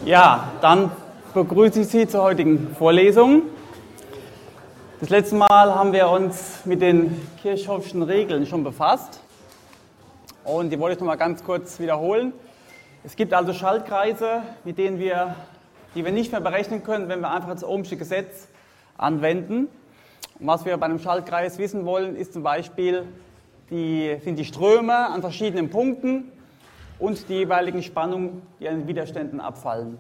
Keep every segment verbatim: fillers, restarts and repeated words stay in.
Ja, dann begrüße ich Sie zur heutigen Vorlesung. Das letzte Mal haben wir uns mit den Kirchhoffschen Regeln schon befasst und die wollte ich noch mal ganz kurz wiederholen. Es gibt also Schaltkreise, mit denen wir, die wir nicht mehr berechnen können, wenn wir einfach das Ohmsche Gesetz anwenden. Und was wir bei einem Schaltkreis wissen wollen, ist zum Beispiel die, sind die Ströme an verschiedenen Punkten und die jeweiligen Spannungen, die an den Widerständen abfallen.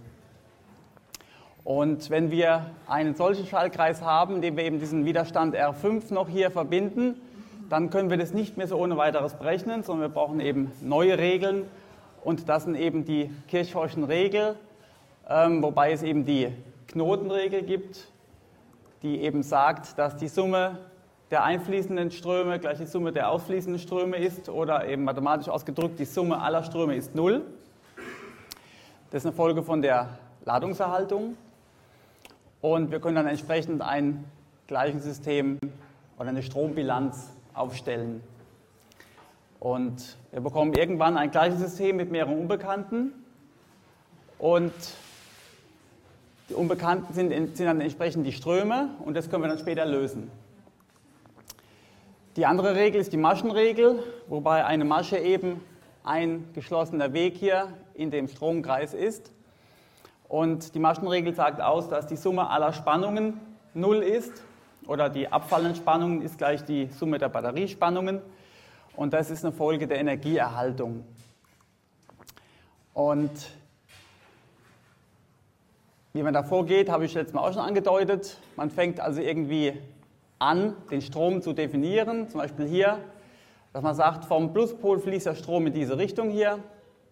Und wenn wir einen solchen Schaltkreis haben, in dem wir eben diesen Widerstand R fünf noch hier verbinden, dann können wir das nicht mehr so ohne weiteres berechnen, sondern wir brauchen eben neue Regeln. Und das sind eben die Kirchhoffschen Regeln, ähm, wobei es eben die Knotenregel gibt, die eben sagt, dass die Summe der einfließenden Ströme gleich die Summe der ausfließenden Ströme ist, oder eben mathematisch ausgedrückt, die Summe aller Ströme ist null. Das ist eine Folge von der Ladungserhaltung. Und wir können dann entsprechend ein Gleichungssystem oder eine Strombilanz aufstellen. Und wir bekommen irgendwann ein Gleichungssystem mit mehreren Unbekannten. Und die Unbekannten sind, sind dann entsprechend die Ströme, und das können wir dann später lösen. Die andere Regel ist die Maschenregel, wobei eine Masche eben ein geschlossener Weg hier in dem Stromkreis ist. Und die Maschenregel sagt aus, dass die Summe aller Spannungen null ist, oder die abfallenden Spannungen ist gleich die Summe der Batteriespannungen. Und das ist eine Folge der Energieerhaltung. Und wie man da vorgeht, habe ich letztes Mal auch schon angedeutet. Man fängt also irgendwie an, den Strom zu definieren, zum Beispiel hier, dass man sagt, vom Pluspol fließt der Strom in diese Richtung hier.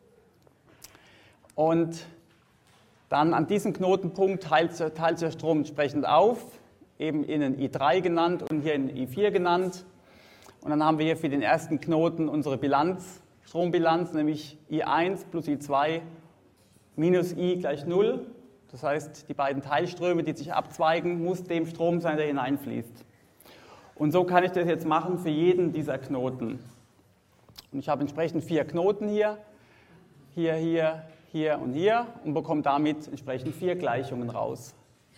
Und dann an diesem Knotenpunkt teilt, teilt der Strom entsprechend auf, eben in den I drei genannt und hier in I vier genannt. Und dann haben wir hier für den ersten Knoten unsere Bilanz, Strombilanz, nämlich I eins plus I zwei minus I gleich null. Das heißt, die beiden Teilströme, die sich abzweigen, muss dem Strom sein, der hineinfließt. Und so kann ich das jetzt machen für jeden dieser Knoten. Und ich habe entsprechend vier Knoten hier, hier, hier, hier und hier, und bekomme damit entsprechend vier Gleichungen raus.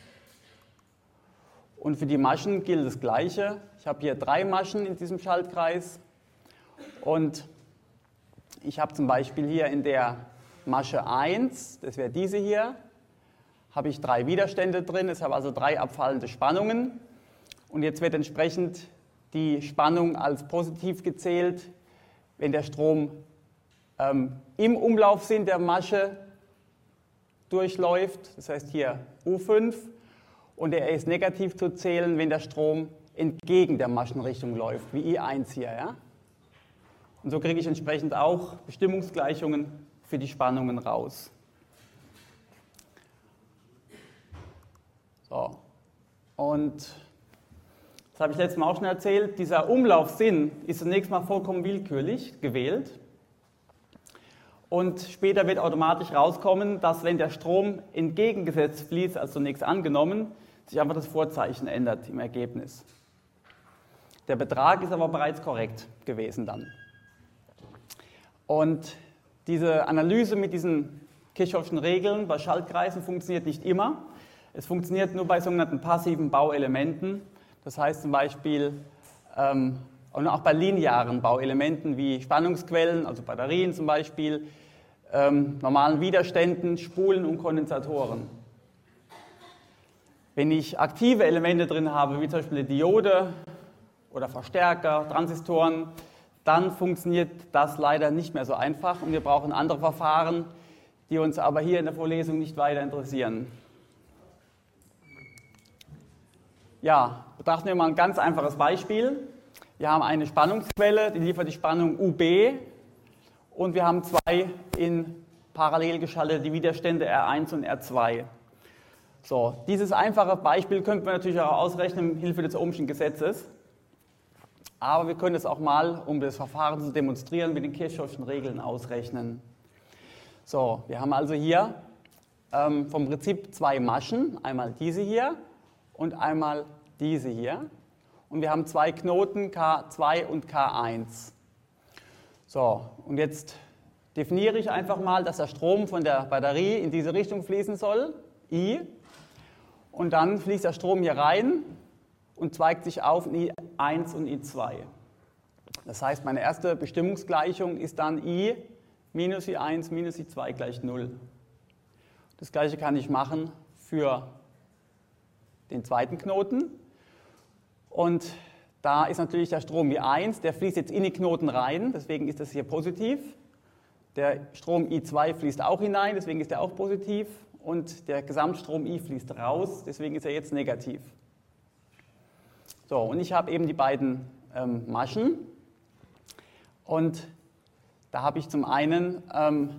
Und für die Maschen gilt das Gleiche. Ich habe hier drei Maschen in diesem Schaltkreis, und ich habe zum Beispiel hier in der Masche eins, das wäre diese hier, habe ich drei Widerstände drin, ich habe also drei abfallende Spannungen, und jetzt wird entsprechend die Spannung als positiv gezählt, wenn der Strom ähm, im Umlaufsinn der Masche durchläuft, das heißt hier U fünf, und er ist negativ zu zählen, wenn der Strom entgegen der Maschenrichtung läuft, wie I eins hier. Ja? Und so kriege ich entsprechend auch Bestimmungsgleichungen für die Spannungen raus. So. Und das habe ich letztes Mal auch schon erzählt, dieser Umlaufsinn ist zunächst mal vollkommen willkürlich gewählt. Und später wird automatisch rauskommen, dass, wenn der Strom entgegengesetzt fließt, als zunächst angenommen, sich einfach das Vorzeichen ändert im Ergebnis. Der Betrag ist aber bereits korrekt gewesen dann. Und diese Analyse mit diesen Kirchhoffschen Regeln bei Schaltkreisen funktioniert nicht immer. Es funktioniert nur bei sogenannten passiven Bauelementen. Das heißt zum Beispiel, ähm, und auch bei linearen Bauelementen wie Spannungsquellen, also Batterien zum Beispiel, ähm, normalen Widerständen, Spulen und Kondensatoren. Wenn ich aktive Elemente drin habe, wie zum Beispiel eine Diode oder Verstärker, Transistoren, dann funktioniert das leider nicht mehr so einfach, und wir brauchen andere Verfahren, die uns aber hier in der Vorlesung nicht weiter interessieren. Ja, betrachten wir mal ein ganz einfaches Beispiel. Wir haben eine Spannungsquelle, die liefert die Spannung U B, und wir haben zwei in parallel geschaltete Widerstände R eins und R zwei. So, dieses einfache Beispiel könnten wir natürlich auch ausrechnen mit Hilfe des Ohmschen Gesetzes, aber wir können es auch mal, um das Verfahren zu demonstrieren, mit den Kirchhoffschen Regeln ausrechnen. So, wir haben also hier ähm, vom Prinzip zwei Maschen, einmal diese hier und einmal diese hier. Und wir haben zwei Knoten, K zwei und K eins. So, und jetzt definiere ich einfach mal, dass der Strom von der Batterie in diese Richtung fließen soll, I. Und dann fließt der Strom hier rein und zweigt sich auf in I eins und I zwei. Das heißt, meine erste Bestimmungsgleichung ist dann I minus I eins minus I zwei gleich null. Das gleiche kann ich machen für den zweiten Knoten. Und da ist natürlich der Strom I eins, der fließt jetzt in die Knoten rein, deswegen ist das hier positiv. Der Strom I zwei fließt auch hinein, deswegen ist er auch positiv. Und der Gesamtstrom I fließt raus, deswegen ist er jetzt negativ. So, und ich habe eben die beiden ähm, Maschen. Und da habe ich zum einen ähm,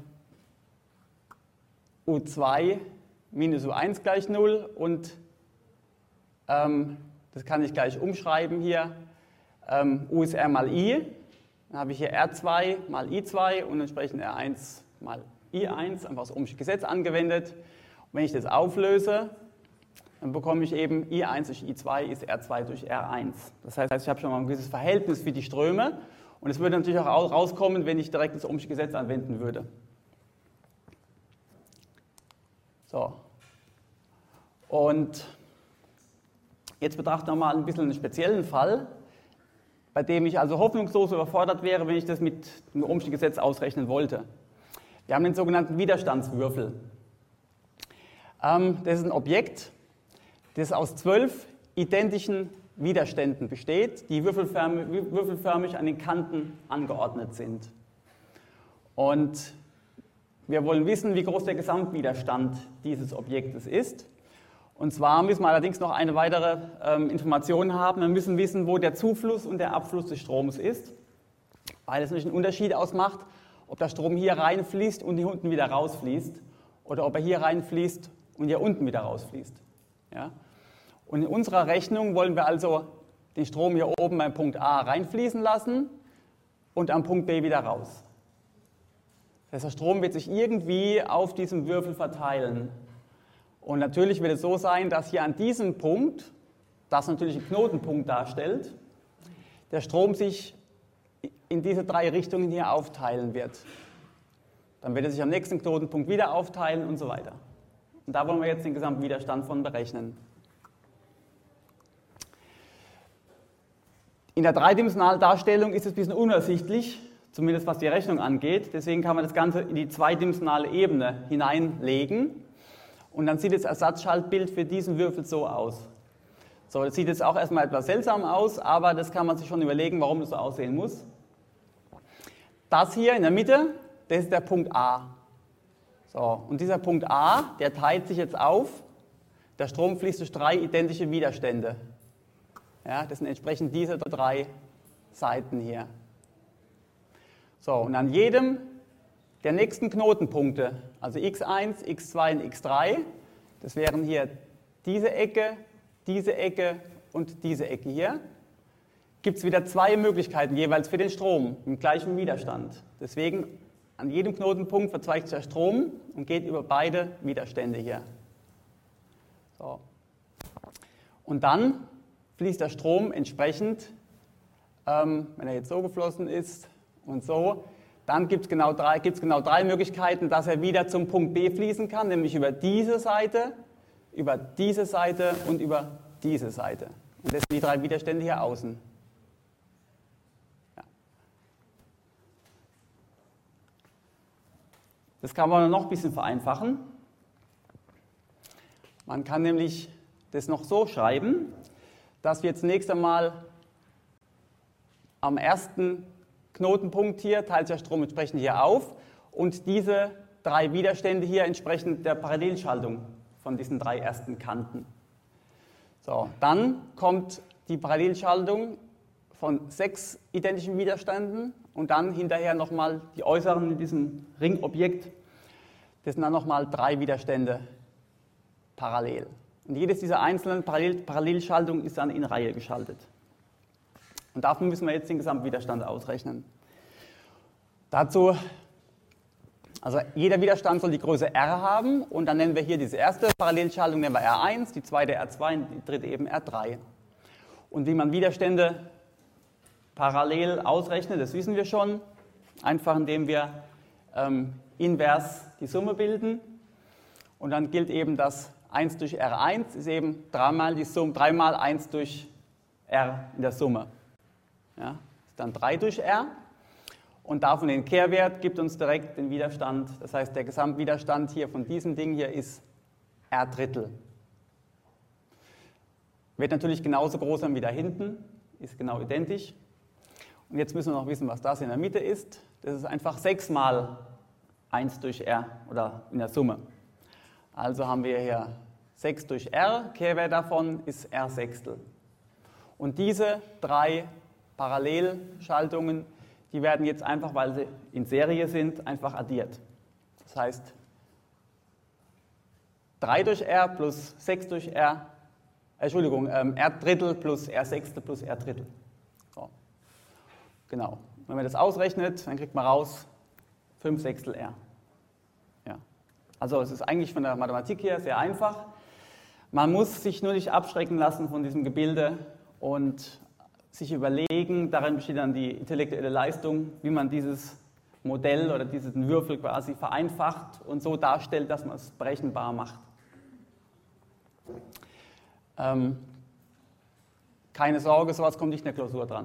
U zwei minus U eins gleich null und ähm, das kann ich gleich umschreiben hier, ähm, U ist R mal I, dann habe ich hier R zwei mal I zwei und entsprechend R eins mal I eins, einfach das Ohmsche Gesetz angewendet. Und wenn ich das auflöse, dann bekomme ich eben I eins durch I zwei ist R zwei durch R eins. Das heißt, ich habe schon mal ein gewisses Verhältnis für die Ströme und es würde natürlich auch rauskommen, wenn ich direkt das Ohmsche Gesetz anwenden würde. So. Und jetzt betrachten wir mal ein bisschen einen speziellen Fall, bei dem ich also hoffnungslos überfordert wäre, wenn ich das mit dem Ohmschen Gesetz ausrechnen wollte. Wir haben den sogenannten Widerstandswürfel. Ähm, das ist ein Objekt, das aus zwölf identischen Widerständen besteht, die würfelförmig, würfelförmig an den Kanten angeordnet sind. Und wir wollen wissen, wie groß der Gesamtwiderstand dieses Objektes ist. Und zwar müssen wir allerdings noch eine weitere ähm, Information haben. Wir müssen wissen, wo der Zufluss und der Abfluss des Stroms ist, weil es nämlich einen Unterschied ausmacht, ob der Strom hier reinfließt und hier unten wieder rausfließt oder ob er hier reinfließt und hier unten wieder rausfließt. Ja? Und in unserer Rechnung wollen wir also den Strom hier oben beim Punkt A reinfließen lassen und am Punkt B wieder raus. Das heißt, der Strom wird sich irgendwie auf diesem Würfel verteilen. Und natürlich wird es so sein, dass hier an diesem Punkt, das natürlich einen Knotenpunkt darstellt, der Strom sich in diese drei Richtungen hier aufteilen wird. Dann wird er sich am nächsten Knotenpunkt wieder aufteilen und so weiter. Und da wollen wir jetzt den Gesamtwiderstand von berechnen. In der dreidimensionalen Darstellung ist es ein bisschen unübersichtlich, zumindest was die Rechnung angeht. Deswegen kann man das Ganze in die zweidimensionale Ebene hineinlegen. Und dann sieht das Ersatzschaltbild für diesen Würfel so aus. So, das sieht jetzt auch erstmal etwas seltsam aus, aber das kann man sich schon überlegen, warum das so aussehen muss. Das hier in der Mitte, das ist der Punkt A. So, und dieser Punkt A, der teilt sich jetzt auf. Der Strom fließt durch drei identische Widerstände. Ja, das sind entsprechend diese drei Seiten hier. So, und an jedem der nächsten Knotenpunkte, also x eins, x zwei und x drei, das wären hier diese Ecke, diese Ecke und diese Ecke hier, gibt es wieder zwei Möglichkeiten jeweils für den Strom im gleichen Widerstand. Deswegen an jedem Knotenpunkt verzweigt sich der Strom und geht über beide Widerstände hier. So. Und dann fließt der Strom entsprechend, ähm, wenn er jetzt so geflossen ist und so, dann gibt es genau, genau drei Möglichkeiten, dass er wieder zum Punkt B fließen kann, nämlich über diese Seite, über diese Seite und über diese Seite. Und das sind die drei Widerstände hier außen. Ja. Das kann man noch ein bisschen vereinfachen. Man kann nämlich das noch so schreiben, dass wir zunächst einmal am ersten Knotenpunkt hier teilt sich der Strom entsprechend hier auf und diese drei Widerstände hier entsprechend der Parallelschaltung von diesen drei ersten Kanten. So, dann kommt die Parallelschaltung von sechs identischen Widerständen und dann hinterher nochmal die äußeren in diesem Ringobjekt. Das sind dann nochmal drei Widerstände parallel. Und jedes dieser einzelnen Parallel Parallelschaltungen ist dann in Reihe geschaltet. Und dafür müssen wir jetzt den Gesamtwiderstand ausrechnen. Dazu, also jeder Widerstand soll die Größe R haben und dann nennen wir hier diese erste Parallelschaltung nennen wir R eins, die zweite R zwei und die dritte eben R drei. Und wie man Widerstände parallel ausrechnet, das wissen wir schon, einfach indem wir ähm, invers die Summe bilden. Und dann gilt eben, dass eins durch R eins ist eben dreimal die Summe, dreimal eins durch R in der Summe. Ja, ist dann drei durch R. Und davon den Kehrwert gibt uns direkt den Widerstand. Das heißt, der Gesamtwiderstand hier von diesem Ding hier ist R Drittel. Wird natürlich genauso groß sein wie da hinten, ist genau identisch. Und jetzt müssen wir noch wissen, was das in der Mitte ist. Das ist einfach sechs mal eins durch R oder in der Summe. Also haben wir hier sechs durch R, Kehrwert davon ist R Sechstel. Und diese drei Parallelschaltungen, die werden jetzt einfach, weil sie in Serie sind, einfach addiert. Das heißt, drei durch R plus sechs durch R, äh, Entschuldigung, ähm, R Drittel plus R Sechstel plus R Drittel. So. Genau. Wenn man das ausrechnet, dann kriegt man raus fünf Sechstel R. Ja. Also es ist eigentlich von der Mathematik her sehr einfach. Man muss sich nur nicht abschrecken lassen von diesem Gebilde und sich überlegen, darin besteht dann die intellektuelle Leistung, wie man dieses Modell oder diesen Würfel quasi vereinfacht und so darstellt, dass man es berechenbar macht. Ähm, keine Sorge, sowas kommt nicht in der Klausur dran.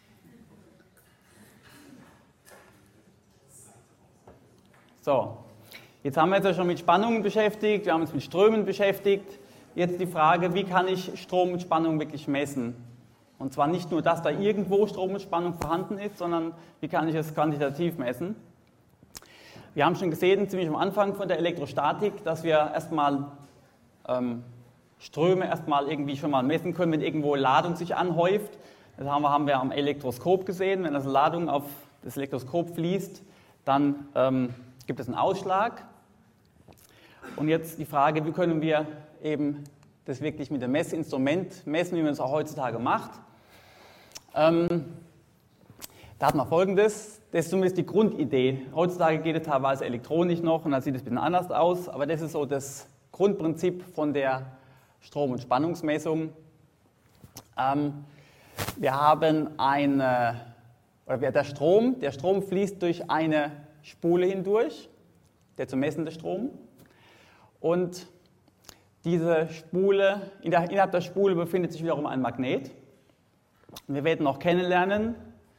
So, jetzt haben wir uns ja schon mit Spannungen beschäftigt, wir haben uns mit Strömen beschäftigt. Jetzt die Frage, wie kann ich Strom und Spannung wirklich messen? Und zwar nicht nur, dass da irgendwo Strom und Spannung vorhanden ist, sondern wie kann ich es quantitativ messen? Wir haben schon gesehen, ziemlich am Anfang von der Elektrostatik, dass wir erstmal ähm, Ströme erstmal irgendwie schon mal messen können, wenn irgendwo Ladung sich anhäuft. Das haben wir, haben wir am Elektroskop gesehen. Wenn also Ladung auf das Elektroskop fließt, dann ähm, gibt es einen Ausschlag. Und jetzt die Frage, wie können wir eben das wirklich mit dem Messinstrument messen, wie man es auch heutzutage macht. Ähm, da hat man Folgendes, das ist zumindest die Grundidee. Heutzutage geht es teilweise elektronisch noch und dann sieht es ein bisschen anders aus, aber das ist so das Grundprinzip von der Strom- und Spannungsmessung. Ähm, wir haben eine, oder der Strom, der Strom fließt durch eine Spule hindurch, der zu messende Strom, und diese Spule, innerhalb der Spule befindet sich wiederum ein Magnet. Und wir werden noch kennenlernen,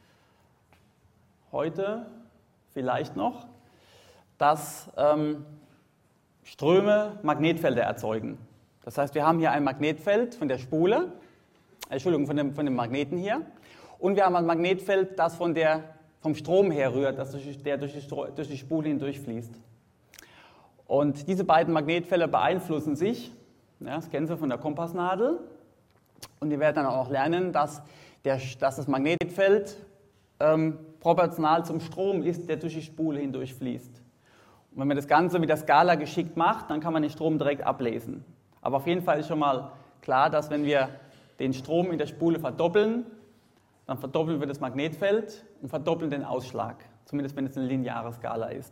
heute vielleicht noch, dass ähm, Ströme Magnetfelder erzeugen. Das heißt, wir haben hier ein Magnetfeld von der Spule, äh, Entschuldigung, von dem, von dem Magneten hier, und wir haben ein Magnetfeld, das von der, vom Strom herrührt, das durch, der durch die, durch die Spule hindurchfließt. Und diese beiden Magnetfelder beeinflussen sich, ja, das kennen Sie von der Kompassnadel. Und wir werden dann auch lernen, dass, der, dass das Magnetfeld ähm, proportional zum Strom ist, der durch die Spule hindurch fließt. Und wenn man das Ganze mit der Skala geschickt macht, dann kann man den Strom direkt ablesen. Aber auf jeden Fall ist schon mal klar, dass wenn wir den Strom in der Spule verdoppeln, dann verdoppeln wir das Magnetfeld und verdoppeln den Ausschlag. Zumindest wenn es eine lineare Skala ist.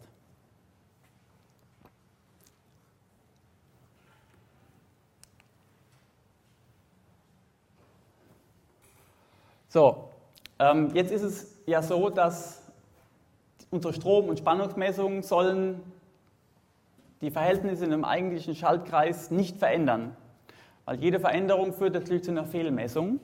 So, ähm, jetzt ist es ja so, dass unsere Strom- und Spannungsmessungen sollen die Verhältnisse in einem eigentlichen Schaltkreis nicht verändern, weil jede Veränderung führt natürlich zu einer Fehlmessung.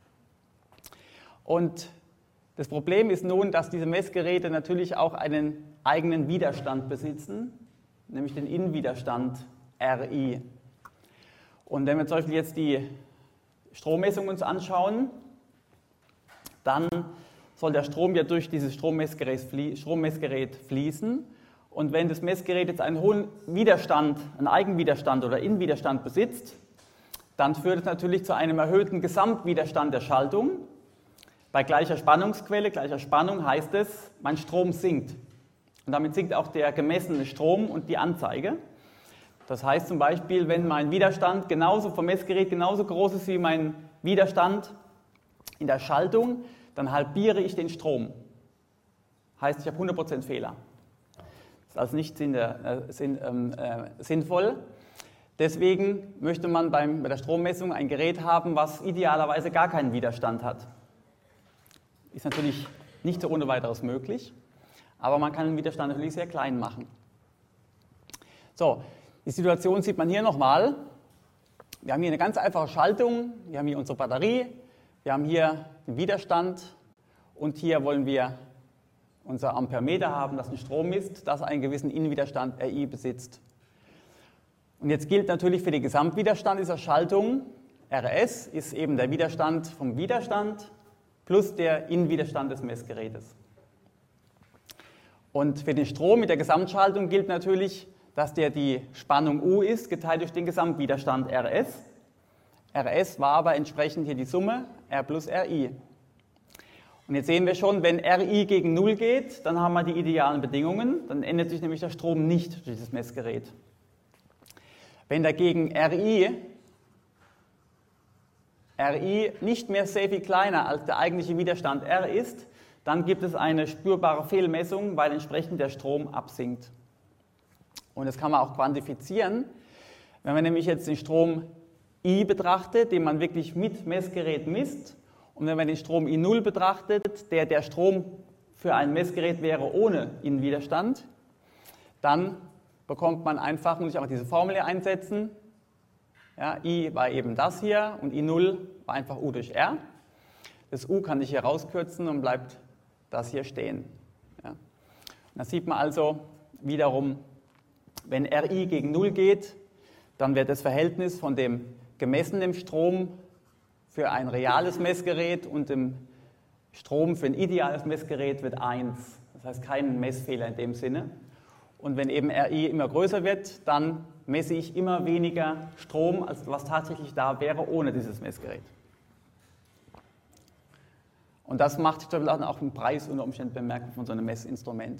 Und das Problem ist nun, dass diese Messgeräte natürlich auch einen eigenen Widerstand besitzen, nämlich den Innenwiderstand R I. Und wenn wir zum Beispiel jetzt die Strommessung uns anschauen, dann soll der Strom ja durch dieses Strommessgerät fließen. Und wenn das Messgerät jetzt einen hohen Widerstand, einen Eigenwiderstand oder Innenwiderstand besitzt, dann führt es natürlich zu einem erhöhten Gesamtwiderstand der Schaltung. Bei gleicher Spannungsquelle, gleicher Spannung heißt es, mein Strom sinkt. Und damit sinkt auch der gemessene Strom und die Anzeige. Das heißt zum Beispiel, wenn mein Widerstand genauso vom Messgerät genauso groß ist wie mein Widerstand in der Schaltung, dann halbiere ich den Strom. Heißt, ich habe hundert Prozent Fehler. Das ist also nicht sinn, äh, sinn, äh, sinnvoll. Deswegen möchte man beim, bei der Strommessung ein Gerät haben, was idealerweise gar keinen Widerstand hat. Ist natürlich nicht so ohne weiteres möglich, aber man kann den Widerstand natürlich sehr klein machen. So, die Situation sieht man hier nochmal. Wir haben hier eine ganz einfache Schaltung, wir haben hier unsere Batterie, wir haben hier den Widerstand und hier wollen wir unser Amperemeter haben, das einen Strom misst, das einen gewissen Innenwiderstand R I besitzt. Und jetzt gilt natürlich für den Gesamtwiderstand dieser Schaltung, R S ist eben der Widerstand vom Widerstand plus der Innenwiderstand des Messgerätes. Und für den Strom mit der Gesamtschaltung gilt natürlich, dass der die Spannung U ist, geteilt durch den Gesamtwiderstand R S. R S war aber entsprechend hier die Summe R plus R I. Und jetzt sehen wir schon, wenn R I gegen null geht, dann haben wir die idealen Bedingungen, dann ändert sich nämlich der Strom nicht durch das Messgerät. Wenn dagegen R I, R I nicht mehr sehr viel kleiner als der eigentliche Widerstand R ist, dann gibt es eine spürbare Fehlmessung, weil entsprechend der Strom absinkt. Und das kann man auch quantifizieren. Wenn man nämlich jetzt den Strom I betrachtet, den man wirklich mit Messgerät misst, und wenn man den Strom I null betrachtet, der der Strom für ein Messgerät wäre ohne Innenwiderstand, dann bekommt man einfach, muss ich einfach diese Formel hier einsetzen. Ja, I war eben das hier und I null war einfach U durch R. Das U kann ich hier rauskürzen und bleibt das hier stehen. Ja. Und da sieht man also wiederum, wenn R I gegen null geht, dann wird das Verhältnis von dem gemessenen Strom für ein reales Messgerät und dem Strom für ein ideales Messgerät wird eins. Das heißt kein Messfehler in dem Sinne. Und wenn eben R I immer größer wird, dann messe ich immer weniger Strom, als was tatsächlich da wäre ohne dieses Messgerät. Und das macht auch den Preis unter Umständen bemerkbar von so einem Messinstrument.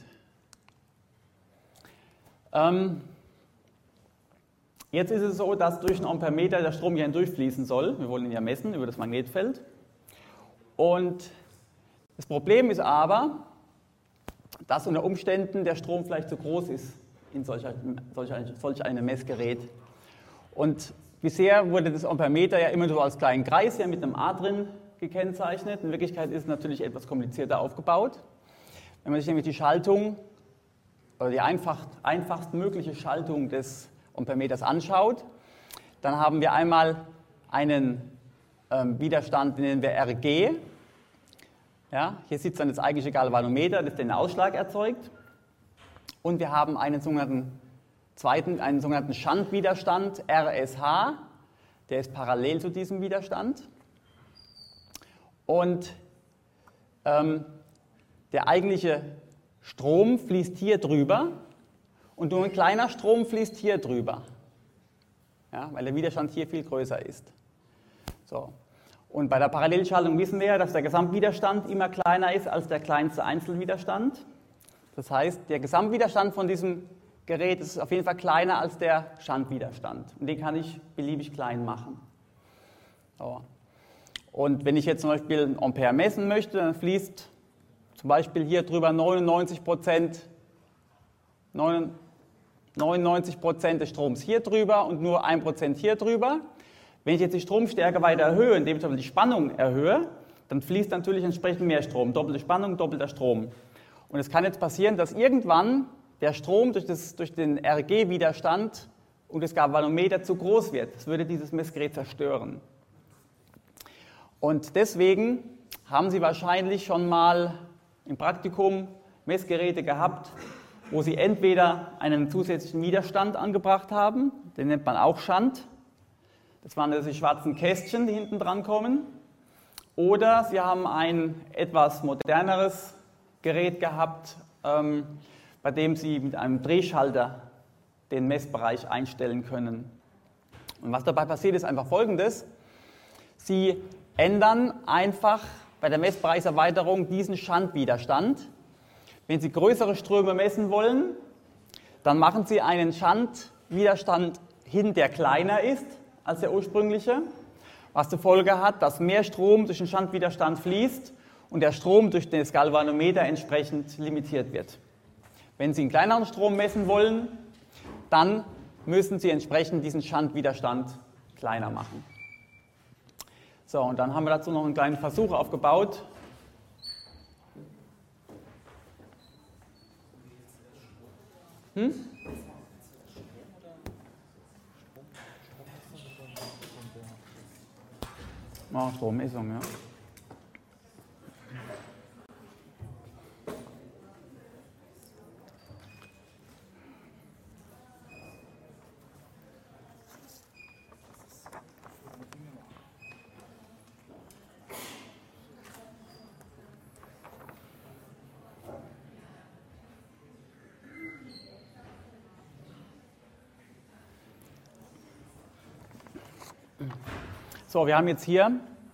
Ähm, jetzt ist es so, dass durch einen Amperemeter der Strom hier hindurchfließen soll. Wir wollen ihn ja messen über das Magnetfeld. Und das Problem ist aber, dass unter Umständen der Strom vielleicht zu groß ist in solch, solch, solch einem Messgerät. Und bisher wurde das Amperemeter ja immer so als kleinen Kreis hier mit einem A drin gekennzeichnet. In Wirklichkeit ist es natürlich etwas komplizierter aufgebaut. Wenn man sich nämlich die Schaltung oder die einfach, einfachst mögliche Schaltung des Amperemeters anschaut, dann haben wir einmal einen ähm, Widerstand, den nennen wir R G. Ja, hier sitzt dann das eigentliche Galvanometer, das den Ausschlag erzeugt. Und wir haben einen sogenannten zweiten, einen sogenannten Schandwiderstand R S H, der ist parallel zu diesem Widerstand. Und ähm, der eigentliche Strom fließt hier drüber und nur ein kleiner Strom fließt hier drüber, ja, weil der Widerstand hier viel größer ist. So. Und bei der Parallelschaltung wissen wir ja, dass der Gesamtwiderstand immer kleiner ist als der kleinste Einzelwiderstand. Das heißt, der Gesamtwiderstand von diesem Gerät ist auf jeden Fall kleiner als der Schandwiderstand. Und den kann ich beliebig klein machen. So. Und wenn ich jetzt zum Beispiel ein Ampere messen möchte, dann fließt zum Beispiel hier drüber neunundneunzig Prozent, neunundneunzig Prozent des Stroms hier drüber und nur ein Prozent hier drüber. Wenn ich jetzt die Stromstärke weiter erhöhe, indem ich die Spannung erhöhe, dann fließt natürlich entsprechend mehr Strom. Doppelte Spannung, doppelter Strom. Und es kann jetzt passieren, dass irgendwann der Strom durch, das, durch den R G-Widerstand und das Galvanometer zu groß wird. Das würde dieses Messgerät zerstören. Und deswegen haben Sie wahrscheinlich schon mal im Praktikum Messgeräte gehabt, wo Sie entweder einen zusätzlichen Widerstand angebracht haben, den nennt man auch Schand. Das waren diese schwarzen Kästchen, die hinten dran kommen. Oder Sie haben ein etwas moderneres Gerät gehabt, ähm, bei dem Sie mit einem Drehschalter den Messbereich einstellen können. Und was dabei passiert, ist einfach Folgendes. Sie ändern einfach bei der Messbereichserweiterung diesen Schandwiderstand. Wenn Sie größere Ströme messen wollen, dann machen Sie einen Schandwiderstand hin, der kleiner ist als der ursprüngliche, was zur Folge hat, dass mehr Strom durch den Schandwiderstand fließt und der Strom durch das Galvanometer entsprechend limitiert wird. Wenn Sie einen kleineren Strom messen wollen, dann müssen Sie entsprechend diesen Schandwiderstand kleiner machen. So, und dann haben wir dazu noch einen kleinen Versuch aufgebaut. Hm? Oh, Strommessung, ja. So, wir haben jetzt hier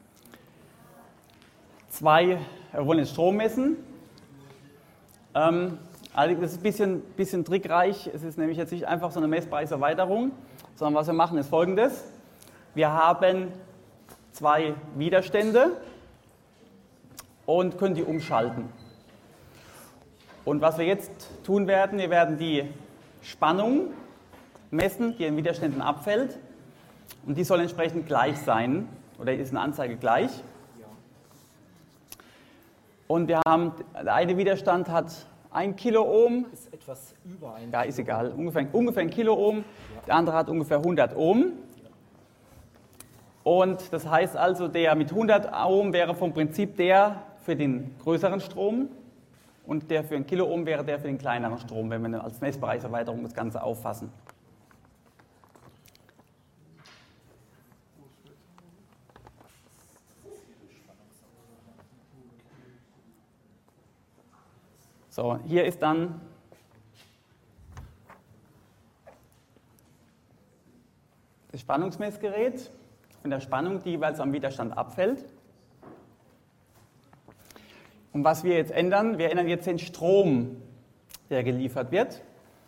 zwei, wir wollen jetzt Strom messen. Ähm, also das ist ein bisschen, bisschen trickreich. Es ist nämlich jetzt nicht einfach so eine Messpreiserweiterung, sondern was wir machen ist Folgendes. Wir haben zwei Widerstände und können die umschalten. Und was wir jetzt tun werden, wir werden die Spannung messen, die in Widerständen abfällt. Und die soll entsprechend gleich sein, oder ist eine Anzeige gleich. Und wir haben, der eine Widerstand hat ein Kiloohm. Ist etwas über ein Ja, ist egal, ungefähr, ungefähr ein Kiloohm. Ja. Der andere hat ungefähr hundert Ohm. Und das heißt also, der mit hundert Ohm wäre vom Prinzip der für den größeren Strom. Und der für ein Kiloohm wäre der für den kleineren Strom, wenn wir als Messbereichserweiterung das Ganze auffassen. So, hier ist dann das Spannungsmessgerät von der Spannung, die jeweils am Widerstand abfällt. Und was wir jetzt ändern, wir ändern jetzt den Strom, der geliefert wird.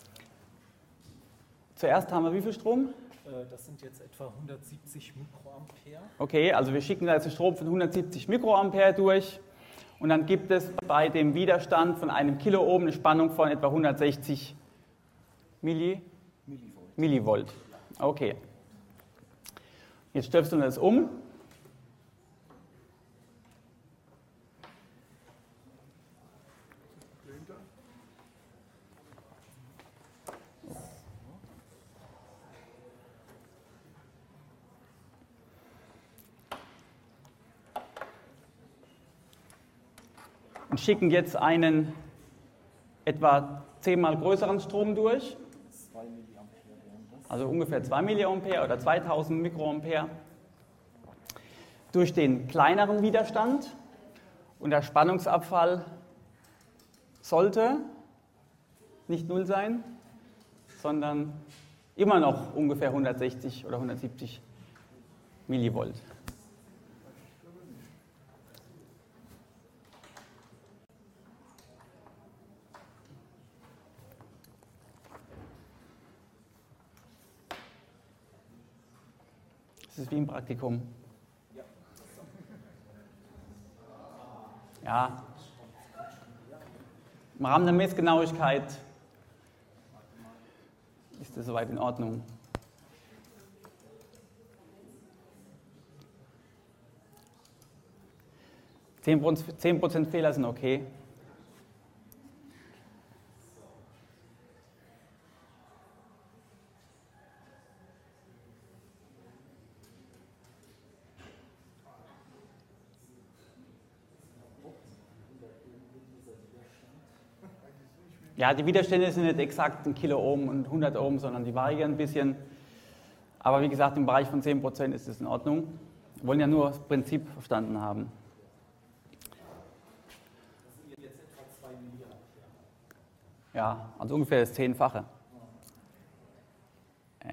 Zuerst haben wir wie viel Strom? Das sind jetzt etwa hundertsiebzig Mikroampere. Okay, also wir schicken da jetzt einen Strom von hundertsiebzig Mikroampere durch. Und dann gibt es bei dem Widerstand von einem Kiloohm eine Spannung von etwa hundertsechzig Milli, Millivolt. Millivolt. Okay. Jetzt stöpseln wir das um. Und schicken jetzt einen etwa zehnmal größeren Strom durch, also ungefähr zwei Milliampere oder zweitausend Mikroampere, durch den kleineren Widerstand. Und der Spannungsabfall sollte nicht null sein, sondern immer noch ungefähr hundertsechzig oder hundertsiebzig Millivolt. Das ist wie im Praktikum. Ja. Im Rahmen der Messgenauigkeit ist das soweit in Ordnung. zehn Prozent Fehler sind okay. Ja, die Widerstände sind nicht exakt ein Kiloohm und hundert Ohm, sondern die variieren ein bisschen. Aber wie gesagt, im Bereich von zehn Prozent ist das in Ordnung. Wir wollen ja nur das Prinzip verstanden haben. Das sind jetzt etwa zwei Milliampere. Ja, also ungefähr das Zehnfache. Äh.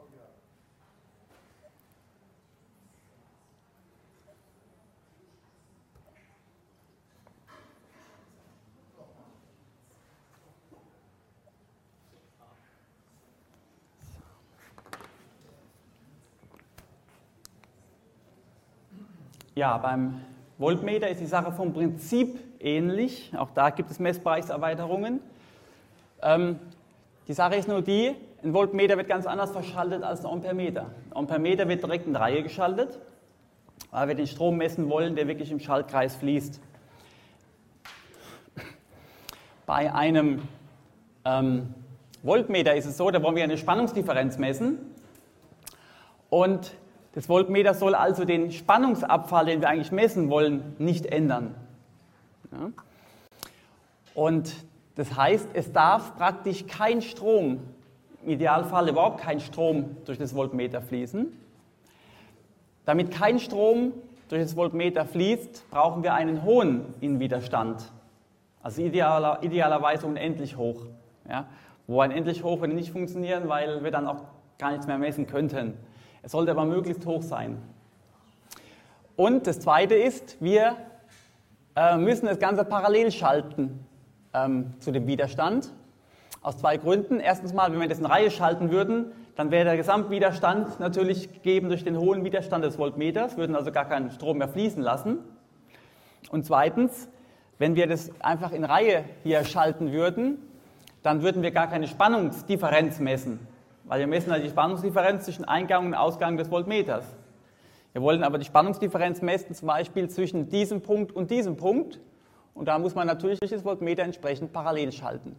Ja, beim Voltmeter ist die Sache vom Prinzip ähnlich. Auch da gibt es Messbereichserweiterungen. Ähm, die Sache ist nur die, ein Voltmeter wird ganz anders verschaltet als ein Ampermeter. Ein Ampermeter wird direkt in Reihe geschaltet, weil wir den Strom messen wollen, der wirklich im Schaltkreis fließt. Bei einem ähm, Voltmeter ist es so, da wollen wir eine Spannungsdifferenz messen. Und das Voltmeter soll also den Spannungsabfall, den wir eigentlich messen wollen, nicht ändern. Ja? Und das heißt, es darf praktisch kein Strom, im Idealfall überhaupt kein Strom durch das Voltmeter fließen. Damit kein Strom durch das Voltmeter fließt, brauchen wir einen hohen Innenwiderstand. Also idealer, idealerweise unendlich hoch. Ja? Wo unendlich hoch würde nicht funktionieren, weil wir dann auch gar nichts mehr messen könnten. Es sollte aber möglichst hoch sein. Und das Zweite ist, wir äh, müssen das Ganze parallel schalten ähm, zu dem Widerstand. Aus zwei Gründen. Erstens mal, wenn wir das in Reihe schalten würden, dann wäre der Gesamtwiderstand natürlich gegeben durch den hohen Widerstand des Voltmeters, würden also gar keinen Strom mehr fließen lassen. Und zweitens, wenn wir das einfach in Reihe hier schalten würden, dann würden wir gar keine Spannungsdifferenz messen. Weil wir messen halt die Spannungsdifferenz zwischen Eingang und Ausgang des Voltmeters. Wir wollen aber die Spannungsdifferenz messen, zum Beispiel zwischen diesem Punkt und diesem Punkt. Und da muss man natürlich das Voltmeter entsprechend parallel schalten.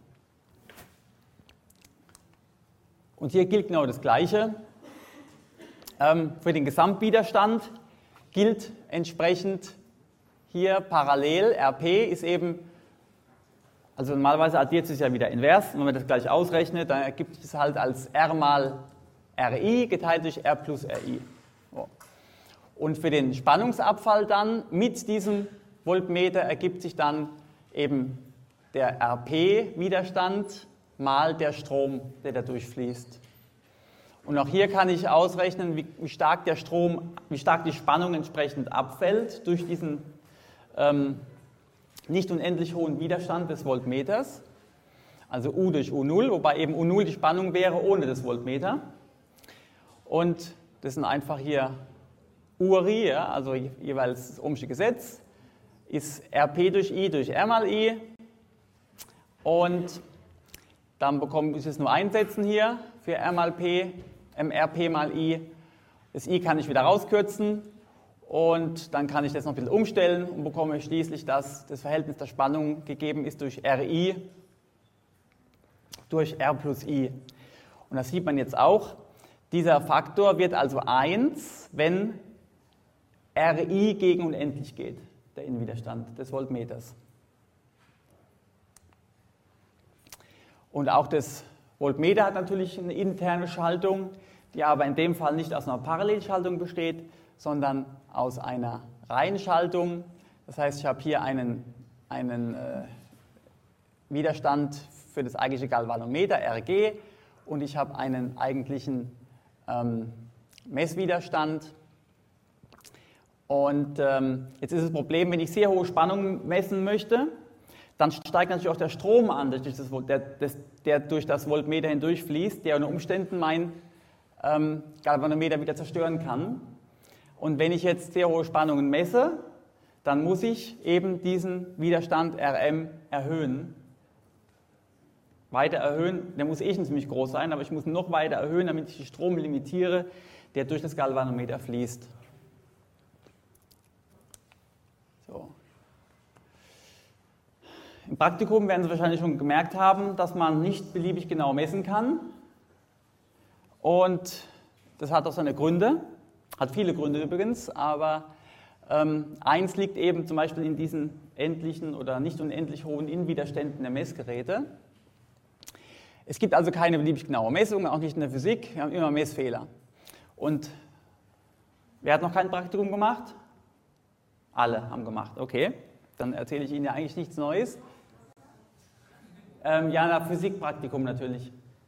Und hier gilt genau das Gleiche. Ähm, für den Gesamtwiderstand gilt entsprechend hier parallel. R P ist eben, also normalerweise addiert sich ja wieder invers. Und wenn man das gleich ausrechnet, dann ergibt es halt als R mal R I geteilt durch R plus R I. So. Und für den Spannungsabfall dann mit diesem Voltmeter ergibt sich dann eben der R P-Widerstand mal der Strom, der da durchfließt. Und auch hier kann ich ausrechnen, wie, wie stark der Strom, wie stark die Spannung entsprechend abfällt durch diesen ähm, nicht unendlich hohen Widerstand des Voltmeters. Also U durch U null, wobei eben U null die Spannung wäre ohne das Voltmeter. Und das sind einfach hier U R I, ja, also jeweils das Ohmsche Gesetz, ist R P durch I durch R mal I. Und dann bekomme ich es nur einsetzen hier für R mal P, M R P mal I. Das I kann ich wieder rauskürzen und dann kann ich das noch ein bisschen umstellen und bekomme schließlich, dass das Verhältnis der Spannung gegeben ist durch R I durch R plus I. Und das sieht man jetzt auch. Dieser Faktor wird also eins, wenn R I gegen unendlich geht, der Innenwiderstand des Voltmeters. Und auch das Voltmeter hat natürlich eine interne Schaltung, die aber in dem Fall nicht aus einer Parallelschaltung besteht, sondern aus einer Reihenschaltung. Das heißt, ich habe hier einen, einen äh, Widerstand für das eigentliche Galvanometer, R G, und ich habe einen eigentlichen ähm, Messwiderstand. Und ähm, jetzt ist das Problem, wenn ich sehr hohe Spannungen messen möchte, dann steigt natürlich auch der Strom an, durch das, der, das, der durch das Voltmeter hindurchfließt, der unter Umständen mein ähm, Galvanometer wieder zerstören kann. Und wenn ich jetzt sehr hohe Spannungen messe, dann muss ich eben diesen Widerstand R M erhöhen. Weiter erhöhen, der muss eh schon ziemlich groß sein, aber ich muss noch weiter erhöhen, damit ich den Strom limitiere, der durch das Galvanometer fließt. So. Im Praktikum werden Sie wahrscheinlich schon gemerkt haben, dass man nicht beliebig genau messen kann. Und das hat auch seine Gründe, hat viele Gründe übrigens, aber ähm, eins liegt eben zum Beispiel in diesen endlichen oder nicht unendlich hohen Innenwiderständen der Messgeräte. Es gibt also keine beliebig genaue Messung, auch nicht in der Physik, wir haben immer Messfehler. Und wer hat noch kein Praktikum gemacht? Alle haben gemacht, okay. Dann erzähle ich Ihnen ja eigentlich nichts Neues. Ähm, ja, ein Physikpraktikum natürlich.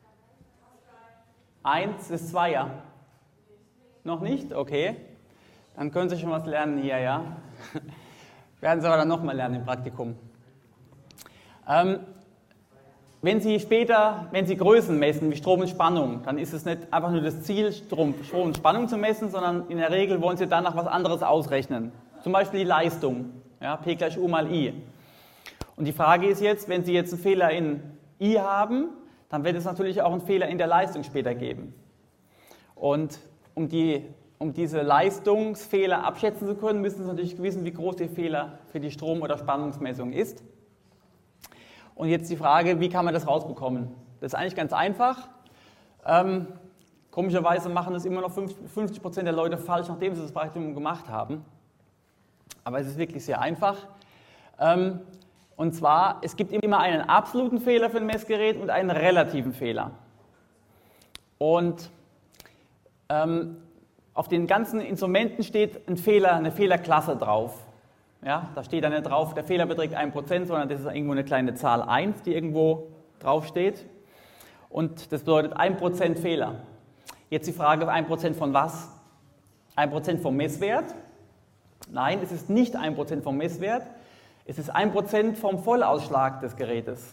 Eins ist zwei, ja. Noch nicht? Okay. Dann können Sie schon was lernen hier, ja. Werden Sie aber dann nochmal lernen im Praktikum. Ähm, wenn Sie später, wenn Sie Größen messen, wie Strom und Spannung, dann ist es nicht einfach nur das Ziel, Strom, Strom und Spannung zu messen, sondern in der Regel wollen Sie danach was anderes ausrechnen. Zum Beispiel die Leistung, ja, P gleich U mal I. Und die Frage ist jetzt, wenn Sie jetzt einen Fehler in I haben, dann wird es natürlich auch einen Fehler in der Leistung später geben. Und um, die, um diese Leistungsfehler abschätzen zu können, müssen Sie natürlich wissen, wie groß der Fehler für die Strom- oder Spannungsmessung ist. Und jetzt die Frage, wie kann man das rausbekommen? Das ist eigentlich ganz einfach. Ähm, komischerweise machen es immer noch fünfzig Prozent der Leute falsch, nachdem sie das Praktikum gemacht haben. Aber es ist wirklich sehr einfach. Ähm, und zwar, es gibt immer einen absoluten Fehler für ein Messgerät und einen relativen Fehler. Und ähm, auf den ganzen Instrumenten steht ein Fehler, eine Fehlerklasse drauf. Ja, da steht dann nicht drauf, der Fehler beträgt ein Prozent, sondern das ist irgendwo eine kleine Zahl eins, die irgendwo drauf steht. Und das bedeutet ein Prozent Fehler. Jetzt die Frage, ein Prozent von was? ein Prozent vom Messwert? Nein, es ist nicht ein Prozent vom Messwert, es ist ein Prozent vom Vollausschlag des Gerätes.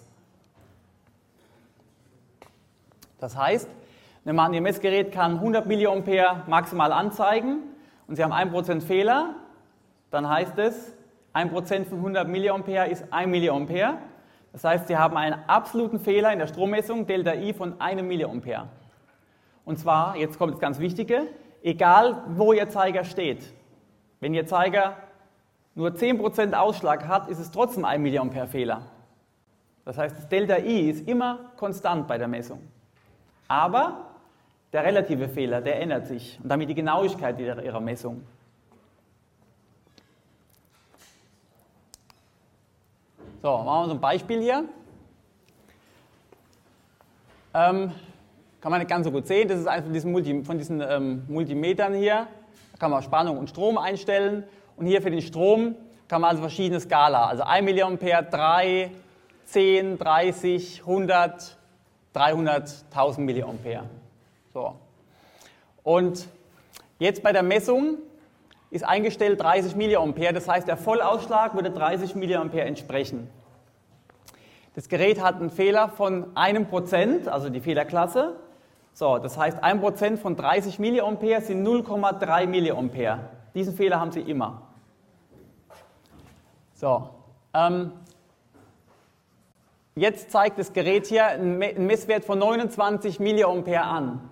Das heißt, nehmen wir an, Ihr Messgerät kann hundert Milliampere maximal anzeigen und Sie haben ein Prozent Fehler, dann heißt es, ein Prozent von hundert Milliampere ist ein Milliampere. Das heißt, Sie haben einen absoluten Fehler in der Strommessung, Delta I von einem Milliampere. Und zwar, jetzt kommt das ganz Wichtige, egal wo Ihr Zeiger steht. Wenn Ihr Zeiger nur zehn Prozent Ausschlag hat, ist es trotzdem ein Milliampere Fehler. Das heißt, das Delta I ist immer konstant bei der Messung. Aber der relative Fehler, der ändert sich und damit die Genauigkeit Ihrer Messung. So, machen wir so ein Beispiel hier. Ähm, kann man nicht ganz so gut sehen, das ist eines von diesen, Multi, von diesen ähm, Multimetern hier. Da kann man Spannung und Strom einstellen und hier für den Strom kann man also verschiedene Skala, also ein Milliampere, drei, zehn, dreißig, hundert, dreihundert, tausend Milliampere. So. Und jetzt bei der Messung ist eingestellt dreißig Milliampere, das heißt, der Vollausschlag würde dreißig Milliampere entsprechen. Das Gerät hat einen Fehler von einem Prozent, also die Fehlerklasse. So, das heißt, ein Prozent von dreißig Milliampere sind null Komma drei Milliampere. Diesen Fehler haben Sie immer. So, ähm, jetzt zeigt das Gerät hier einen Messwert von neunundzwanzig Milliampere an.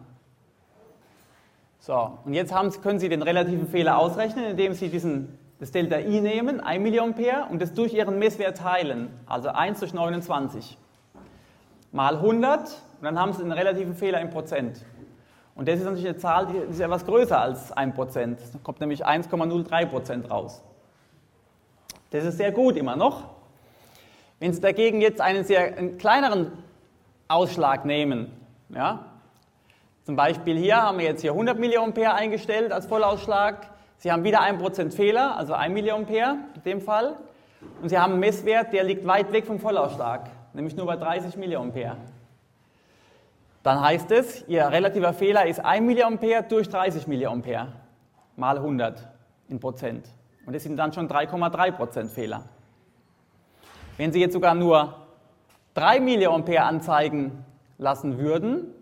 So, und jetzt haben, können Sie den relativen Fehler ausrechnen, indem Sie diesen, das Delta I nehmen, ein Milliampere, und das durch Ihren Messwert teilen, also eins durch neunundzwanzig, mal hundert, und dann haben Sie den relativen Fehler in Prozent. Und das ist natürlich eine Zahl, die ist etwas größer als ein Prozent. Da kommt nämlich eins Komma null drei Prozent raus. Das ist sehr gut immer noch. Wenn Sie dagegen jetzt einen sehr einen kleineren Ausschlag nehmen, ja, zum Beispiel hier haben wir jetzt hier hundert Milliampere eingestellt als Vollausschlag. Sie haben wieder ein Prozent Fehler, also ein Milliampere in dem Fall. Und Sie haben einen Messwert, der liegt weit weg vom Vollausschlag, nämlich nur bei dreißig Milliampere. Dann heißt es, Ihr relativer Fehler ist ein Milliampere durch dreißig Milliampere mal hundert in Prozent. Und das sind dann schon drei Komma drei Prozent Fehler. Wenn Sie jetzt sogar nur drei Milliampere anzeigen lassen würden,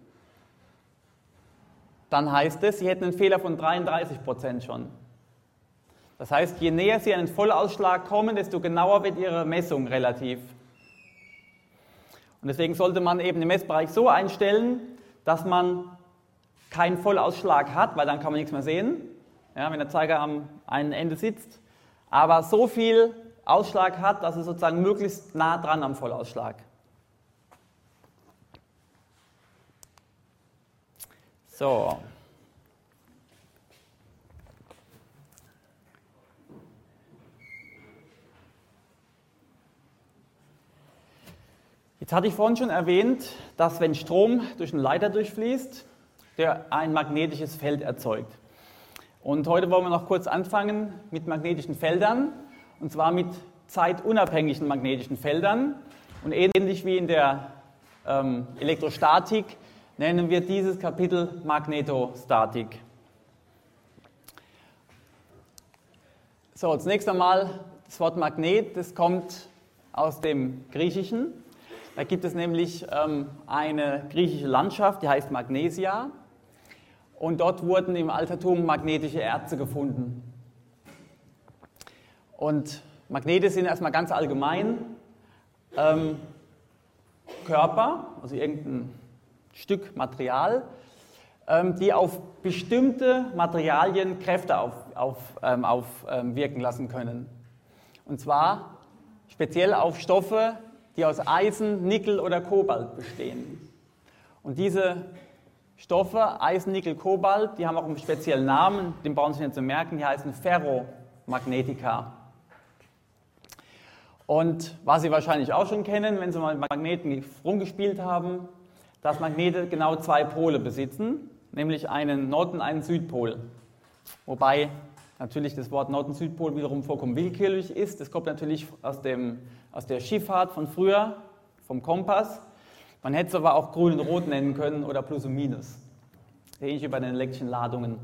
dann heißt es, Sie hätten einen Fehler von dreiunddreißig Prozent schon. Das heißt, je näher Sie an den Vollausschlag kommen, desto genauer wird Ihre Messung relativ. Und deswegen sollte man eben den Messbereich so einstellen, dass man keinen Vollausschlag hat, weil dann kann man nichts mehr sehen, ja, wenn der Zeiger am einen Ende sitzt, aber so viel Ausschlag hat, dass es sozusagen möglichst nah dran am Vollausschlag. So. Jetzt hatte ich vorhin schon erwähnt, dass wenn Strom durch einen Leiter durchfließt, der ein magnetisches Feld erzeugt. Und heute wollen wir noch kurz anfangen mit magnetischen Feldern, und zwar mit zeitunabhängigen magnetischen Feldern. Und ähnlich wie in der ähm, Elektrostatik nennen wir dieses Kapitel Magnetostatik. So, zunächst einmal das Wort Magnet, das kommt aus dem Griechischen. Da gibt es nämlich ähm, eine griechische Landschaft, die heißt Magnesia. Und dort wurden im Altertum magnetische Erze gefunden. Und Magnete sind erstmal ganz allgemein ähm, Körper, also irgendein Stück Material, ähm, die auf bestimmte Materialien Kräfte aufwirken auf, ähm, auf, ähm, lassen können. Und zwar speziell auf Stoffe, die aus Eisen, Nickel oder Kobalt bestehen. Und diese Stoffe, Eisen, Nickel, Kobalt, die haben auch einen speziellen Namen, den brauchen Sie nicht zu merken, die heißen Ferromagnetika. Und was Sie wahrscheinlich auch schon kennen, wenn Sie mal mit Magneten rumgespielt haben, dass Magnete genau zwei Pole besitzen, nämlich einen Nord- und einen Südpol. Wobei natürlich das Wort Nord- und Südpol wiederum vollkommen willkürlich ist. Das kommt natürlich aus, dem, aus der Schifffahrt von früher, vom Kompass. Man hätte es aber auch grün und rot nennen können oder plus und minus. Ähnlich wie bei den elektrischen Ladungen.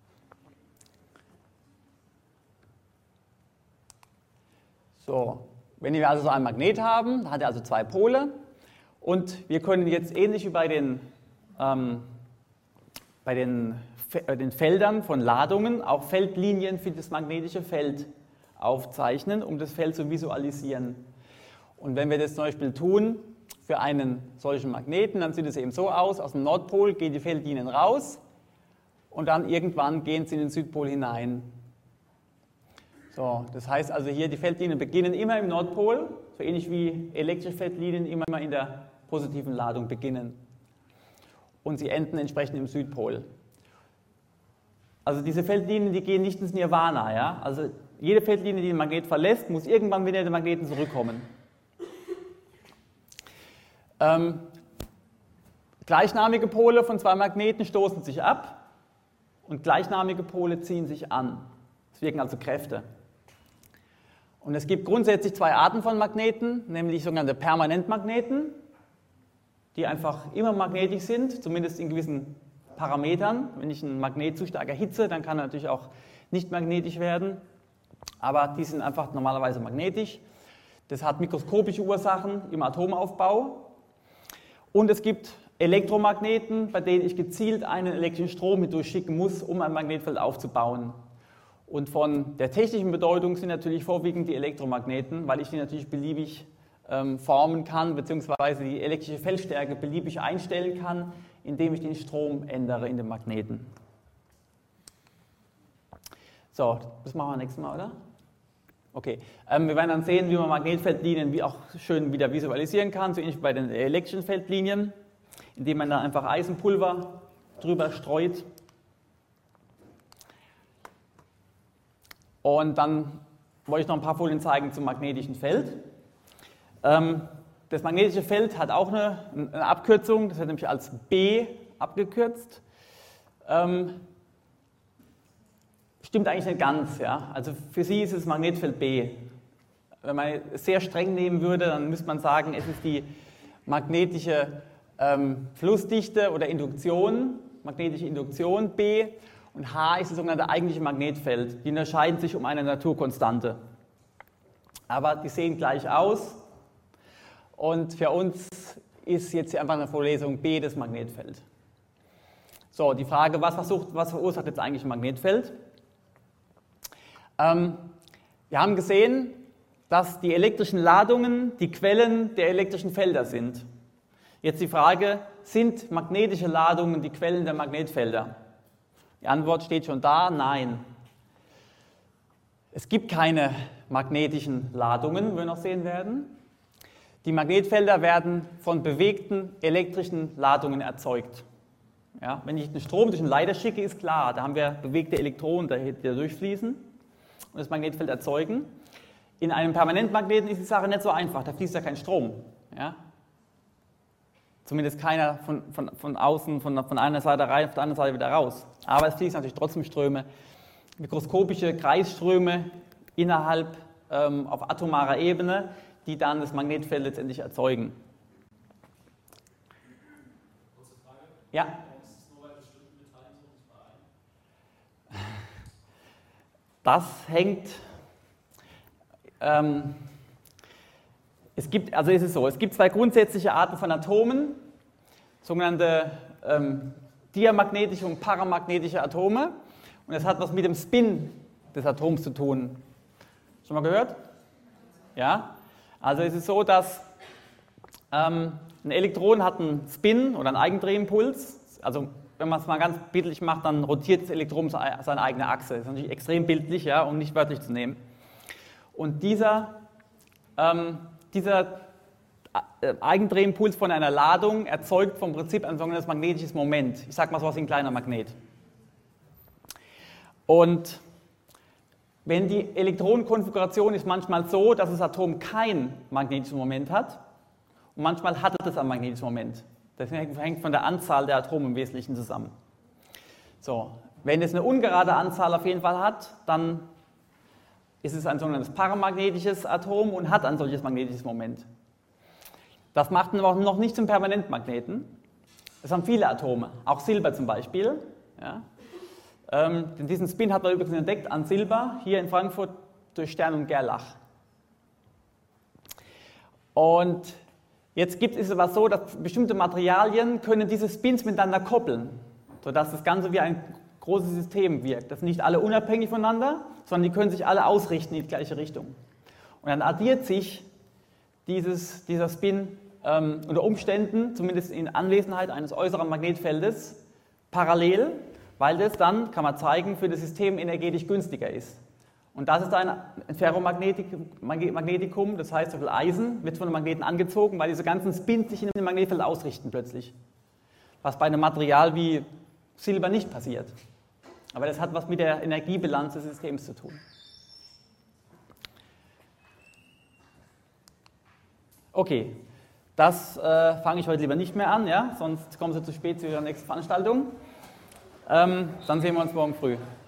So, wenn wir also so einen Magnet haben, dann hat er also zwei Pole und wir können jetzt ähnlich wie bei den, ähm, bei den, äh, den Feldern von Ladungen auch Feldlinien für das magnetische Feld aufzeichnen, um das Feld zu visualisieren. Und wenn wir das zum Beispiel tun für einen solchen Magneten, dann sieht es eben so aus, aus dem Nordpol gehen die Feldlinien raus und dann irgendwann gehen sie in den Südpol hinein. So, das heißt also hier, die Feldlinien beginnen immer im Nordpol, so ähnlich wie elektrische Feldlinien immer in der positiven Ladung beginnen. Und sie enden entsprechend im Südpol. Also diese Feldlinien, die gehen nicht ins Nirvana. Ja? Also jede Feldlinie, die den Magnet verlässt, muss irgendwann wieder in den Magneten zurückkommen. Ähm, gleichnamige Pole von zwei Magneten stoßen sich ab und gleichnamige Pole ziehen sich an. Es wirken also Kräfte. Und es gibt grundsätzlich zwei Arten von Magneten, nämlich sogenannte Permanentmagneten, die einfach immer magnetisch sind, zumindest in gewissen Parametern. Wenn ich einen Magnet zu stark erhitze, dann kann er natürlich auch nicht magnetisch werden, aber die sind einfach normalerweise magnetisch. Das hat mikroskopische Ursachen im Atomaufbau. Und es gibt Elektromagneten, bei denen ich gezielt einen elektrischen Strom mit durchschicken muss, um ein Magnetfeld aufzubauen. Und von der technischen Bedeutung sind natürlich vorwiegend die Elektromagneten, weil ich die natürlich beliebig ähm, formen kann, beziehungsweise die elektrische Feldstärke beliebig einstellen kann, indem ich den Strom ändere in dem Magneten. So, das machen wir nächstes Mal, oder? Okay, ähm, wir werden dann sehen, wie man Magnetfeldlinien wie auch schön wieder visualisieren kann, so ähnlich wie bei den elektrischen Feldlinien, indem man da einfach Eisenpulver drüber streut. Und dann wollte ich noch ein paar Folien zeigen zum magnetischen Feld. Ähm, das magnetische Feld hat auch eine, eine Abkürzung, das wird nämlich als B abgekürzt. Ähm, stimmt eigentlich nicht ganz, ja. Also für Sie ist es Magnetfeld B. Wenn man es sehr streng nehmen würde, dann müsste man sagen, es ist die magnetische ähm, Flussdichte oder Induktion, magnetische Induktion B. Und H ist das sogenannte eigentliche Magnetfeld. Die unterscheiden sich um eine Naturkonstante. Aber die sehen gleich aus. Und für uns ist jetzt hier einfach eine Vorlesung B das Magnetfeld. So, die Frage, was, versucht, was verursacht jetzt eigentlich ein Magnetfeld? Ähm, wir haben gesehen, dass die elektrischen Ladungen die Quellen der elektrischen Felder sind. Jetzt die Frage, sind magnetische Ladungen die Quellen der Magnetfelder? Die Antwort steht schon da, nein. Es gibt keine magnetischen Ladungen, wie wir noch sehen werden. Die Magnetfelder werden von bewegten elektrischen Ladungen erzeugt. Ja, wenn ich den Strom durch einen Leiter schicke, ist klar, da haben wir bewegte Elektronen, die da durchfließen und das Magnetfeld erzeugen. In einem Permanentmagneten ist die Sache nicht so einfach, da fließt ja kein Strom. Ja? Zumindest keiner von, von, von außen, von, von einer Seite rein, auf der anderen Seite wieder raus. Aber es fließen natürlich trotzdem Ströme, mikroskopische Kreisströme innerhalb ähm, auf atomarer Ebene, die dann das Magnetfeld letztendlich erzeugen. Kurze Frage. Ja? Warum ist es nur bei bestimmten Metallen so und bei allen? Das hängt. Ähm, Es gibt, also ist es so, es gibt zwei grundsätzliche Arten von Atomen, sogenannte ähm, diamagnetische und paramagnetische Atome. Und das hat was mit dem Spin des Atoms zu tun. Schon mal gehört? Ja? Also es ist so, dass ähm, ein Elektron hat einen Spin oder einen Eigendrehimpuls. Also wenn man es mal ganz bildlich macht, dann rotiert das Elektron seine eigene Achse. Das ist natürlich extrem bildlich, ja, um nicht wörtlich zu nehmen. Und dieser ähm, Dieser Eigendrehimpuls von einer Ladung erzeugt vom Prinzip ein sogenanntes magnetisches Moment. Ich sage mal so was wie ein kleiner Magnet. Und wenn die Elektronenkonfiguration ist manchmal so, dass das Atom kein magnetisches Moment hat und manchmal hat es ein magnetisches Moment. Das hängt von der Anzahl der Atome im Wesentlichen zusammen. So, wenn es eine ungerade Anzahl auf jeden Fall hat, dann ist es ein sogenanntes paramagnetisches Atom und hat ein solches magnetisches Moment. Das macht ihn aber noch nicht zum Permanentmagneten. Das haben viele Atome, auch Silber zum Beispiel. Ja. Ähm, diesen Spin hat man übrigens entdeckt an Silber, hier in Frankfurt durch Stern und Gerlach. Und jetzt gibt es aber so, dass bestimmte Materialien können diese Spins miteinander koppeln, sodass das Ganze wie ein großes System wirkt. Das sind nicht alle unabhängig voneinander, sondern die können sich alle ausrichten in die gleiche Richtung. Und dann addiert sich dieses, dieser Spin ähm, unter Umständen, zumindest in Anwesenheit eines äußeren Magnetfeldes, parallel, weil das dann, kann man zeigen, für das System energetisch günstiger ist. Und das ist ein Ferromagnetikum, das heißt, so viel Eisen wird von den Magneten angezogen, weil diese ganzen Spins sich in dem Magnetfeld ausrichten plötzlich. Was bei einem Material wie Silber nicht passiert. Aber das hat was mit der Energiebilanz des Systems zu tun. Okay, das äh, fange ich heute lieber nicht mehr an, ja? Sonst kommen Sie zu spät zu Ihrer nächsten Veranstaltung. Ähm, dann sehen wir uns morgen früh.